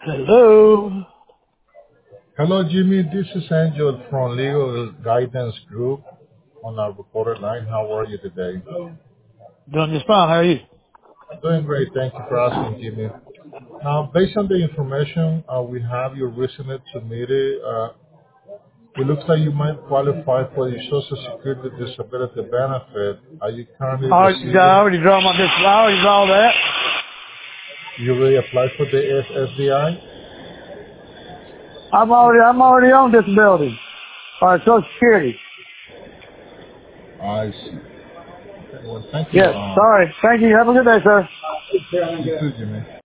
Hello. Hello, Jimmy. This is Angel from Legal Guidance Group on our recorded line. How are you today? Doing just fine. How are you? Doing great. Thank you for asking, Jimmy. Now, based on the information we have you recently submitted, it looks like you might qualify for the Social Security Disability Benefit. Are you currently I receiving? already draw my I already draw that. You already applied for the SSDI? I'm already on disability or Social Security. I see. Okay, well, thank you. Yes. Sorry. Thank you. Have a good day, sir. You too, Jimmy.